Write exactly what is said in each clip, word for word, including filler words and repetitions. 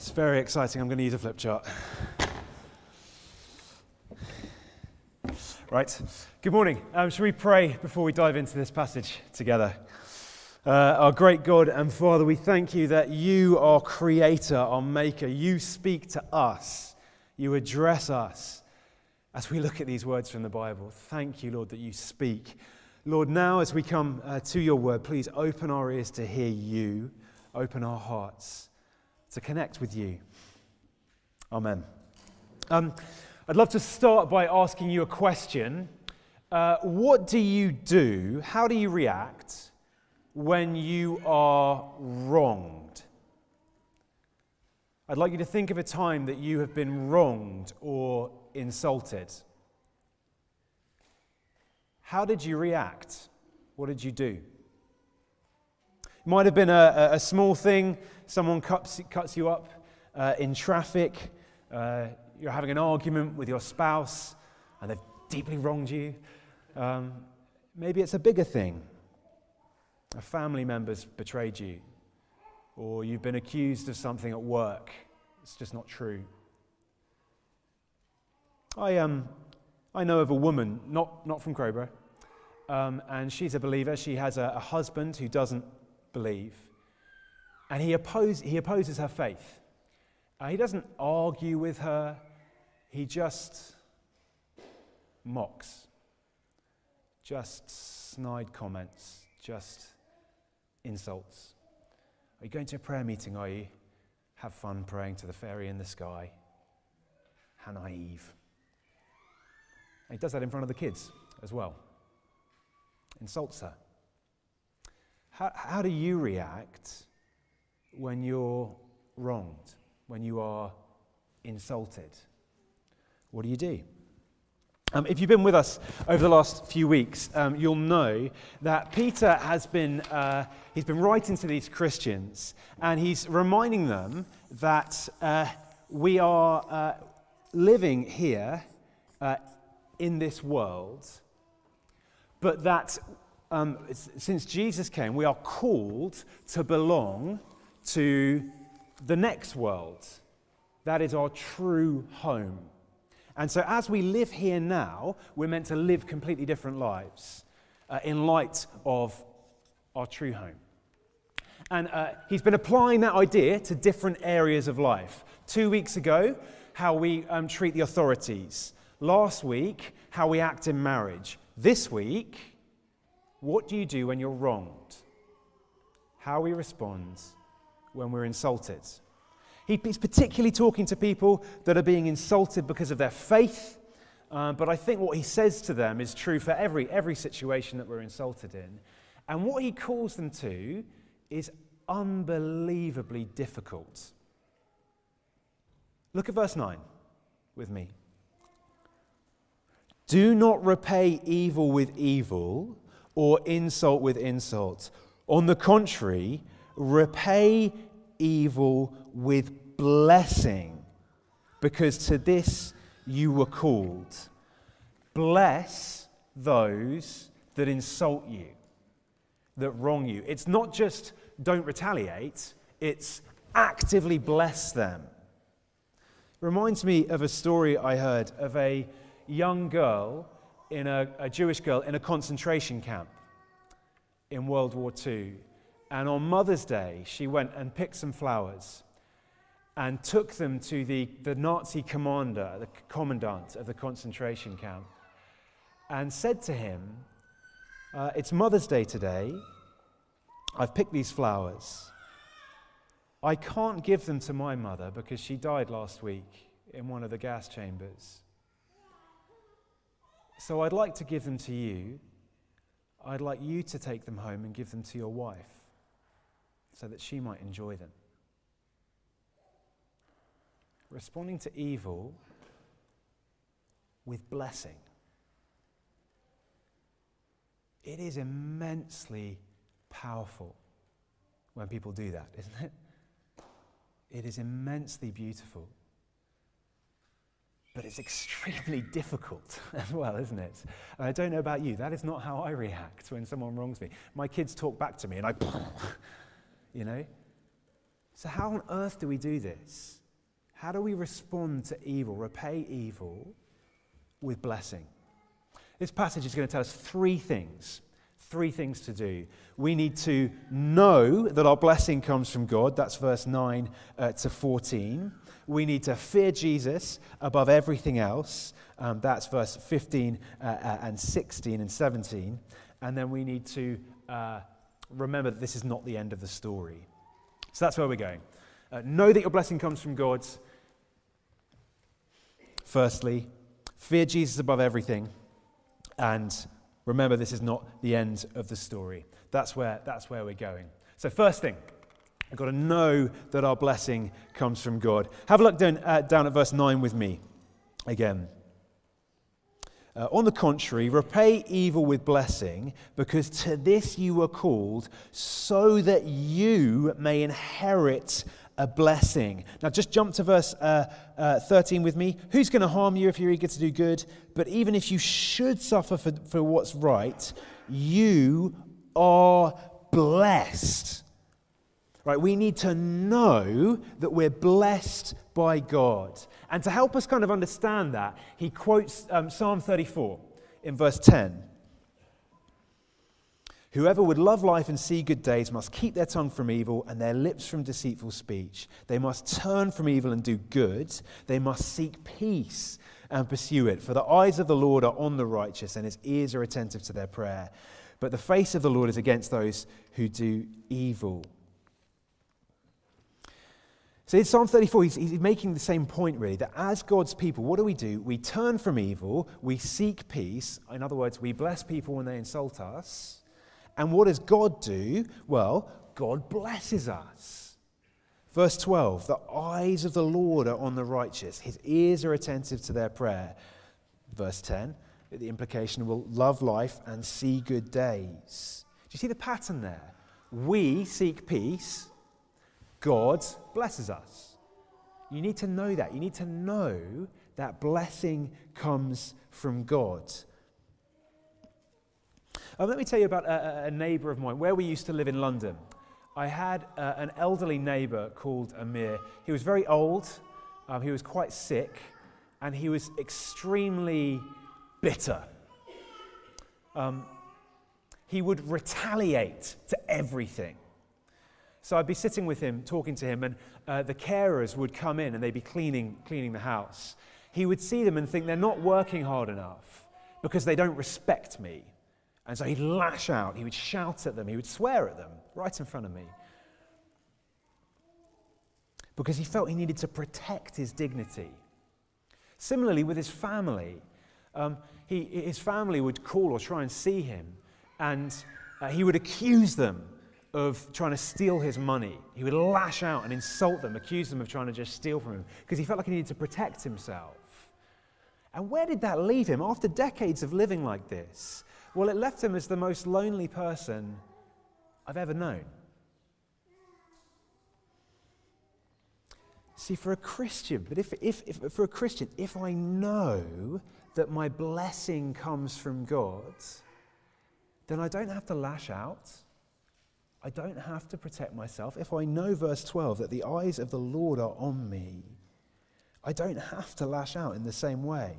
It's very exciting. I'm going to use a flip chart. Right. Good morning. Um, shall we pray before we dive into this passage together? Uh, our great God and Father, we thank you that you are creator, our maker. You speak to us. You address us as we look at these words from the Bible. Thank you, Lord, that you speak. Lord, now as we come uh, to your word, please open our ears to hear you. Open our hearts to connect with you. Amen. Um, I'd love to start by asking you a question. Uh, what do you do? How do you react when you are wronged? I'd like you to think of a time that you have been wronged or insulted. How did you react? What did you do? It might have been a, a small thing. Someone cuts, cuts you up uh, in traffic. Uh, you're having an argument with your spouse and they've deeply wronged you. Um, maybe it's a bigger thing. A family member's betrayed you, or you've been accused of something at work. It's just not true. I um, I know of a woman, not not from Crowborough, um, and she's a believer. She has a, a husband who doesn't believe, and he oppose he opposes her faith. Uh, he doesn't argue with her. He just mocks, just snide comments, just insults. Are you going to a prayer meeting, are you? Have fun praying to the fairy in the sky. How naive. And he does that in front of the kids as well. Insults her. How, how do you react when you're wronged, when you are insulted? What do you do? Um, if you've been with us over the last few weeks, um, you'll know that Peter has been uh, he's been writing to these Christians, and he's reminding them that uh, we are uh, living here uh, in this world, but that um, since Jesus came, we are called to belong to the next world. That is our true home. And so as we live here now, we're meant to live completely different lives uh, in light of our true home. And uh, he's been applying that idea to different areas of life. Two weeks ago, how we um, treat the authorities. Last week, how we act in marriage. This week, what do you do when you're wronged? How we respond when we're insulted. He's particularly talking to people that are being insulted because of their faith, uh, but I think what he says to them is true for every, every situation that we're insulted in. And what he calls them to is unbelievably difficult. Look at verse nine with me. Do not repay evil with evil or insult with insult. On the contrary, repay evil with blessing, because to this you were called. Bless those that insult you, that wrong you. It's not just don't retaliate, it's actively bless them. Reminds me of a story I heard of a young girl, in a, a Jewish girl in a concentration camp in World War Two. And on Mother's Day, she went and picked some flowers and took them to the, the Nazi commander, the commandant of the concentration camp, and said to him, uh, it's Mother's Day today. I've picked these flowers. I can't give them to my mother because she died last week in one of the gas chambers. So I'd like to give them to you. I'd like you to take them home and give them to your wife, so that she might enjoy them. Responding to evil with blessing. It is immensely powerful when people do that, isn't it? It is immensely beautiful. But it's extremely difficult as well, isn't it? And I don't know about you, that is not how I react when someone wrongs me. My kids talk back to me and I... You know? So how on earth do we do this? How do we respond to evil, repay evil with blessing? This passage is going to tell us three things. Three things to do. We need to know that our blessing comes from God. That's verse nine uh, to fourteen. We need to fear Jesus above everything else. Um, that's verse fifteen uh, uh, and sixteen and seventeen. And then we need to uh, remember that this is not the end of the story. So that's where we're going. Uh, know that your blessing comes from God. Firstly, fear Jesus above everything. And remember, this is not the end of the story. That's where, that's where we're going. So first thing, we've got to know that our blessing comes from God. Have a look down, uh, down at verse nine with me again. Uh, on the contrary, repay evil with blessing, because to this you were called, so that you may inherit a blessing. Now just jump to verse uh, uh, thirteen with me. Who's going to harm you if you're eager to do good? But even if you should suffer for, for what's right, you are blessed. Right, we need to know that we're blessed by God. And to help us kind of understand that, he quotes um, Psalm thirty-four in verse ten. Whoever would love life and see good days must keep their tongue from evil and their lips from deceitful speech. They must turn from evil and do good. They must seek peace and pursue it. For the eyes of the Lord are on the righteous and his ears are attentive to their prayer. But the face of the Lord is against those who do evil. So in Psalm thirty-four, he's, he's making the same point really, that as God's people, what do we do? We turn from evil, we seek peace. In other words, we bless people when they insult us. And what does God do? Well, God blesses us. Verse twelve, the eyes of the Lord are on the righteous. His ears are attentive to their prayer. Verse ten, the implication will love life and see good days. Do you see the pattern there? We seek peace. God blesses us. You need to know that. You need to know that blessing comes from God. Uh, let me tell you about a, a neighbour of mine, where we used to live in London. I had uh, an elderly neighbour called Amir. He was very old, um, he was quite sick, and he was extremely bitter. Um, he would retaliate to everything. So I'd be sitting with him, talking to him, and uh, the carers would come in and they'd be cleaning, cleaning the house. He would see them and think they're not working hard enough because they don't respect me. And so he'd lash out, he would shout at them, he would swear at them right in front of me. Because he felt he needed to protect his dignity. Similarly with his family, um, he, his family would call or try and see him, and uh, he would accuse them of trying to steal his money. He would lash out and insult them, accuse them of trying to just steal from him, because he felt like he needed to protect himself. And where did that leave him after decades of living like this? Well, it left him as the most lonely person I've ever known. See, for a Christian, but if, if, if for a Christian, if I know that my blessing comes from God, then I don't have to lash out. I don't have to protect myself. If I know, verse twelve, that the eyes of the Lord are on me, I don't have to lash out in the same way.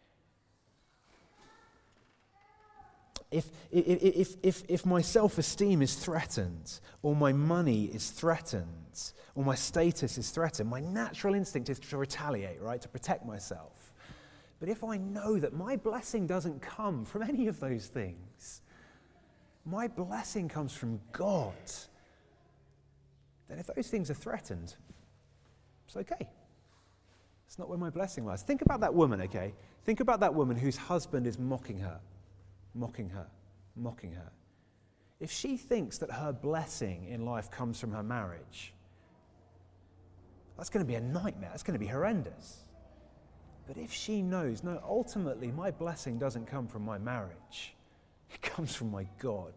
If, if, if, if, if my self-esteem is threatened, or my money is threatened, or my status is threatened, my natural instinct is to retaliate, right, to protect myself. But if I know that my blessing doesn't come from any of those things, my blessing comes from God, then if those things are threatened, it's okay. It's not where my blessing lies. Think about that woman, okay? Think about that woman whose husband is mocking her, mocking her, mocking her. If she thinks that her blessing in life comes from her marriage, that's going to be a nightmare. That's going to be horrendous. But if she knows, no, ultimately my blessing doesn't come from my marriage, it comes from my God,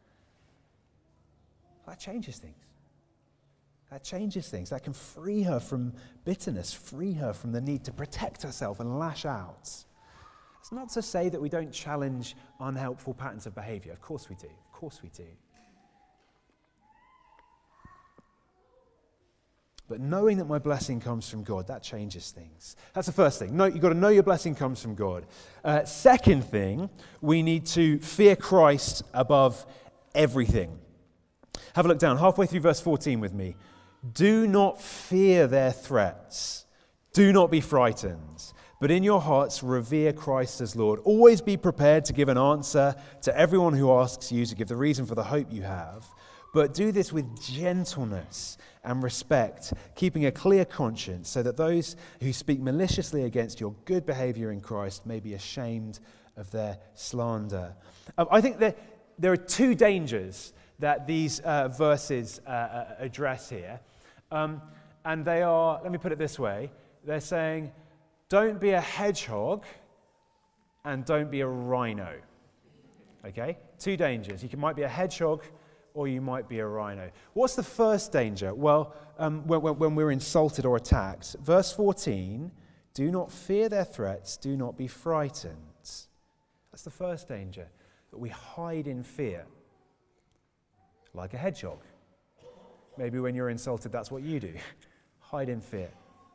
that changes things. That changes things. That can free her from bitterness, free her from the need to protect herself and lash out. It's not to say that we don't challenge unhelpful patterns of behavior. Of course we do. Of course we do. But knowing that my blessing comes from God, that changes things. That's the first thing. No, you've got to know your blessing comes from God. Uh, second thing, we need to fear Christ above everything. Have a look down, halfway through verse fourteen with me. Do not fear their threats. Do not be frightened. But in your hearts, revere Christ as Lord. Always be prepared to give an answer to everyone who asks you to give the reason for the hope you have. But do this with gentleness and respect, keeping a clear conscience, so that those who speak maliciously against your good behavior in Christ may be ashamed of their slander. Um, I think that there are two dangers that these uh, verses uh, address here. Um, and they are, let me put it this way, they're saying, don't be a hedgehog and don't be a rhino. Okay? Two dangers. You can, might be a hedgehog or you might be a rhino. What's the first danger? Well, um, when, when we're insulted or attacked, verse fourteen, do not fear their threats, do not be frightened. That's the first danger, that we hide in fear, like a hedgehog. Maybe when you're insulted, that's what you do. Hide in fear.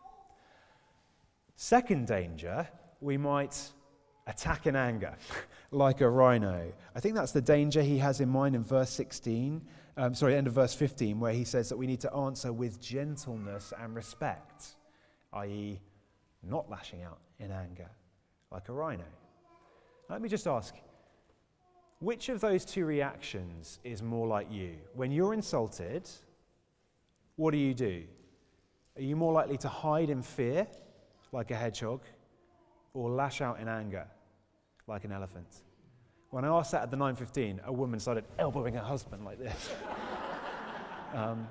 Second danger, we might attack in anger, like a rhino. I think that's the danger he has in mind in verse sixteen, um, sorry, end of verse fifteen, where he says that we need to answer with gentleness and respect, that is not lashing out in anger, like a rhino. Let me just ask, which of those two reactions is more like you? When you're insulted, what do you do? Are you more likely to hide in fear, like a hedgehog, or lash out in anger, like an elephant? When I asked that at the nine fifteen, a woman started elbowing her husband like this. um,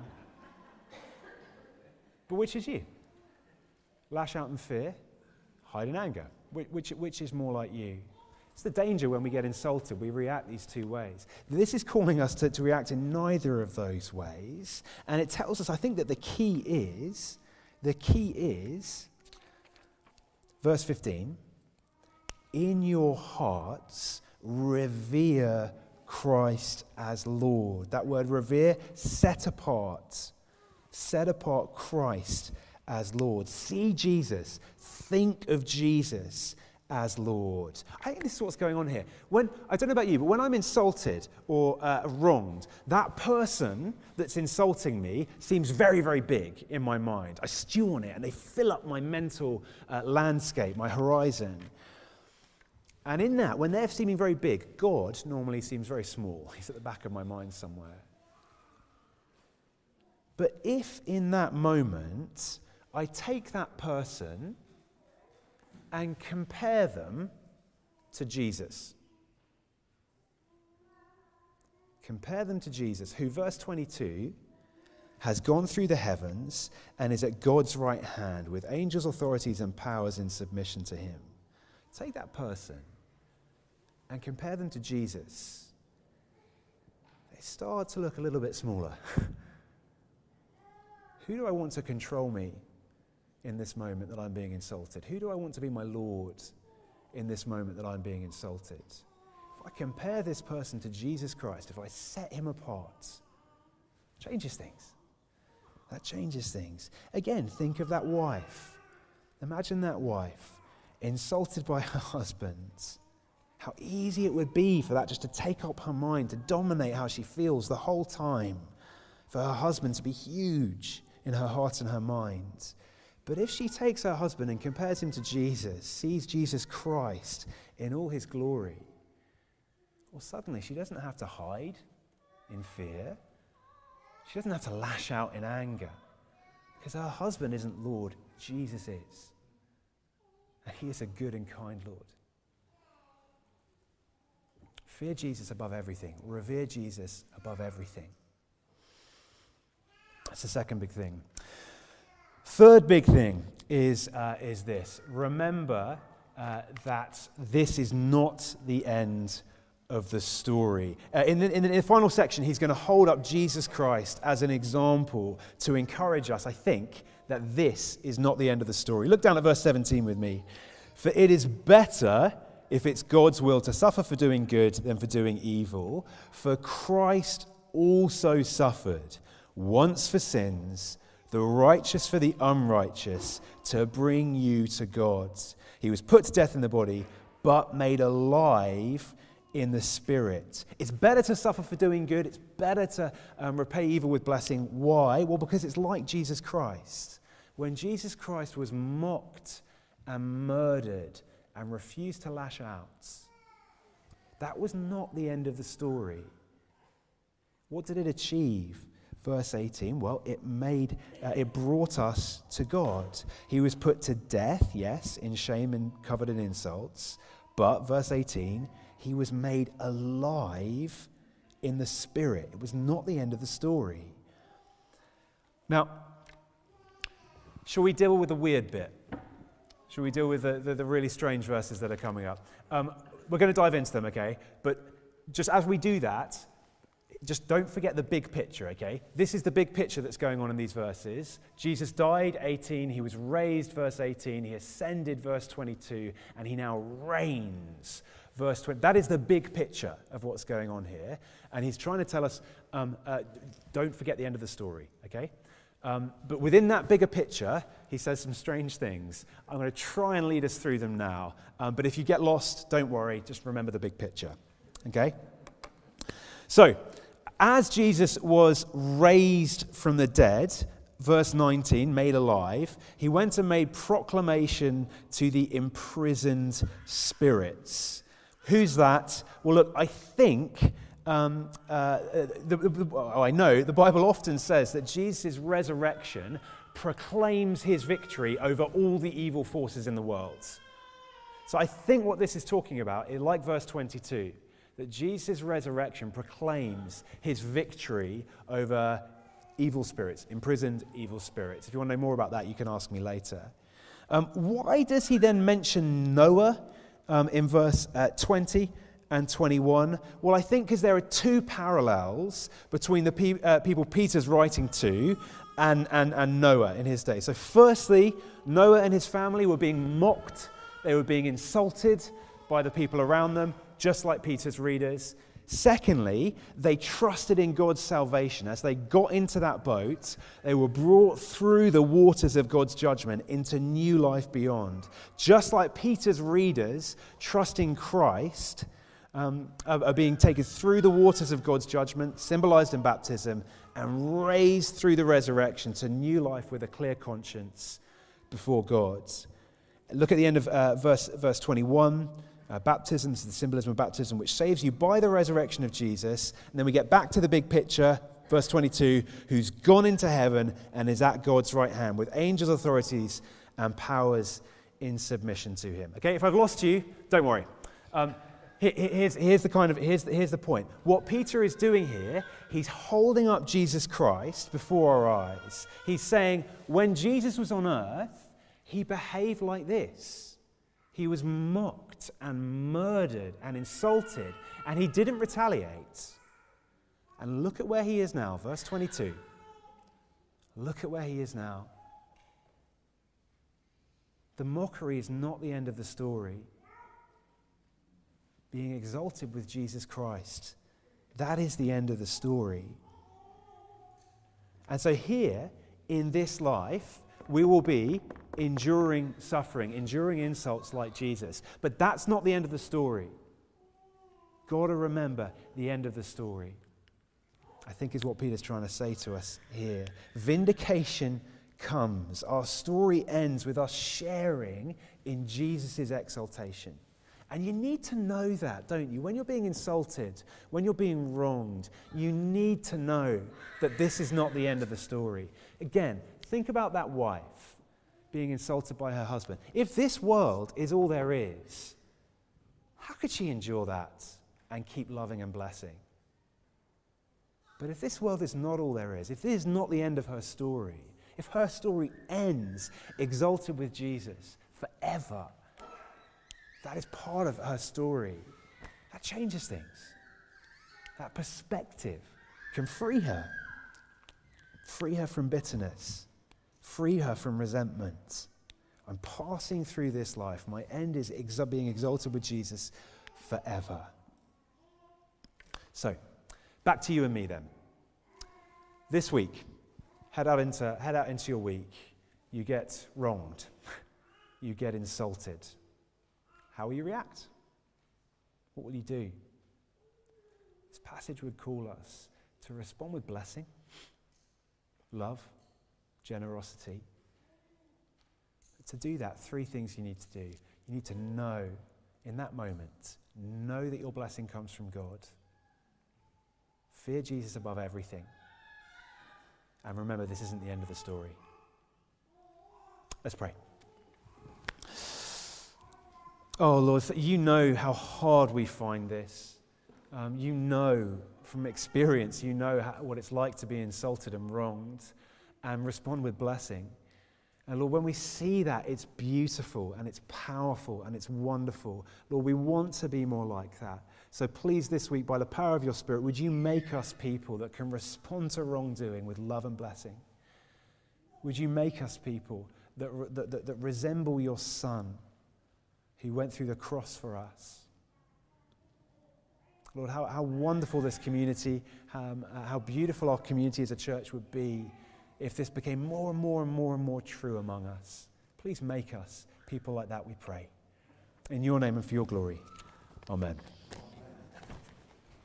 but which is you? Lash out in fear, hide in anger. Which, which, which is more like you? It's the danger when we get insulted. We react these two ways. This is calling us to, to react in neither of those ways. And it tells us, I think, that the key is, the key is, verse fifteen, in your hearts, revere Christ as Lord. That word revere, set apart. Set apart Christ as Lord. See Jesus. Think of Jesus as Lord. I think this is what's going on here. When, I don't know about you, but when I'm insulted or uh, wronged, that person that's insulting me seems very, very big in my mind. I stew on it and they fill up my mental uh, landscape, my horizon. And in that, when they're seeming very big, God normally seems very small. He's at the back of my mind somewhere. But if in that moment I take that person and compare them to Jesus. Compare them to Jesus, who, verse twenty-two, has gone through the heavens and is at God's right hand with angels, authorities, and powers in submission to him. Take that person and compare them to Jesus. They start to look a little bit smaller. Who do I want to control me in this moment that I'm being insulted? Who do I want to be my Lord in this moment that I'm being insulted? If I compare this person to Jesus Christ, if I set him apart, changes things. That changes things. Again, think of that wife. Imagine that wife insulted by her husband. How easy it would be for that just to take up her mind, to dominate how she feels the whole time, for her husband to be huge in her heart and her mind. But if she takes her husband and compares him to Jesus, sees Jesus Christ in all his glory, well, suddenly she doesn't have to hide in fear. She doesn't have to lash out in anger, because her husband isn't Lord, Jesus is. And he is a good and kind Lord. Fear Jesus above everything. Revere Jesus above everything. That's the second big thing. Third big thing is, uh, is this. Remember uh, that this is not the end of the story. Uh, in, the, in the final section, he's going to hold up Jesus Christ as an example to encourage us, I think, that this is not the end of the story. Look down at verse seventeen with me. For it is better, if it's God's will, to suffer for doing good than for doing evil. For Christ also suffered once for sins, the righteous for the unrighteous, to bring you to God. He was put to death in the body, but made alive in the spirit. It's better to suffer for doing good. It's better to um, repay evil with blessing. Why? Well, because it's like Jesus Christ. When Jesus Christ was mocked and murdered and refused to lash out, that was not the end of the story. What did it achieve? Verse eighteen, well, it made, uh, it brought us to God. He was put to death, yes, in shame and covered in insults. But, verse eighteen, he was made alive in the spirit. It was not the end of the story. Now, shall we deal with the weird bit? Shall we deal with the, the, the really strange verses that are coming up? Um, we're going to dive into them, okay? But just as we do that, just don't forget the big picture, okay? This is the big picture that's going on in these verses. Jesus died, eighteen. He was raised, verse eighteen. He ascended, verse twenty-two. And he now reigns, verse twenty. That is the big picture of what's going on here. And he's trying to tell us, um, uh, don't forget the end of the story, okay? Um, but within that bigger picture, he says some strange things. I'm going to try and lead us through them now. Um, but if you get lost, don't worry. Just remember the big picture, okay? So, as Jesus was raised from the dead, verse nineteen, made alive, he went and made proclamation to the imprisoned spirits. Who's that? Well, look, I think, um, uh, the, the, the, oh, I know, the Bible often says that Jesus' resurrection proclaims his victory over all the evil forces in the world. So I think what this is talking about is like verse twenty-two. That Jesus' resurrection proclaims his victory over evil spirits, imprisoned evil spirits. If you want to know more about that, you can ask me later. Um, why does he then mention Noah um, in verse uh, twenty and twenty-one? Well, I think because there are two parallels between the pe- uh, people Peter's writing to and, and, and Noah in his day. So firstly, Noah and his family were being mocked. They were being insulted by the people around them, just like Peter's readers. Secondly, they trusted in God's salvation. As they got into that boat, they were brought through the waters of God's judgment into new life beyond. Just like Peter's readers, trusting Christ, um, are, are being taken through the waters of God's judgment, symbolized in baptism, and raised through the resurrection to new life with a clear conscience before God. Look at the end of uh, verse, verse twenty-one. Uh, baptism is the symbolism of baptism, which saves you by the resurrection of Jesus. And then we get back to the big picture, verse twenty-two, who's gone into heaven and is at God's right hand with angels, authorities, and powers in submission to him. Okay, if I've lost you, don't worry. Um, here, here's, here's the kind of here's the, here's the point. What Peter is doing here, he's holding up Jesus Christ before our eyes. He's saying, when Jesus was on earth, he behaved like this. He was mocked and murdered and insulted, and he didn't retaliate. And look at where he is now, verse twenty-two. Look at where he is now. The mockery is not the end of the story. Being exalted with Jesus Christ, that is the end of the story. And so here, in this life, we will be enduring suffering, enduring insults like Jesus. But that's not the end of the story. Got to remember the end of the story, I think, is what Peter's trying to say to us here. Vindication comes. Our story ends with us sharing in Jesus' exaltation. And you need to know that, don't you? When you're being insulted, when you're being wronged, you need to know that this is not the end of the story. Again, think about that wife being insulted by her husband. If this world is all there is, how could she endure that and keep loving and blessing? But if this world is not all there is, if this is not the end of her story, if her story ends exalted with Jesus forever, that is part of her story. That changes things. That perspective can free her. Free her from bitterness. Free her from resentment. I'm passing through this life. My end is ex- being exalted with Jesus forever. So, back to you and me then. This week, head out into, head out into your week. You get wronged. You get insulted. How will you react? What will you do? This passage would call us to respond with blessing, love, generosity. To do that, three things you need to do. You need to know in that moment, know that your blessing comes from God. Fear Jesus above everything. And remember, this isn't the end of the story. Let's pray. Oh, Lord, you know how hard we find this. Um, you know from experience, you know how, what it's like to be insulted and wronged and respond with blessing. And Lord, when we see that, it's beautiful and it's powerful and it's wonderful. Lord, we want to be more like that. So please this week, by the power of your Spirit, would you make us people that can respond to wrongdoing with love and blessing? Would you make us people that, that, that, that resemble your Son who went through the cross for us? Lord, how, how wonderful this community, um, uh, how beautiful our community as a church would be if this became more and more and more and more true among us. Please make us people like that, we pray. In your name and for your glory. Amen.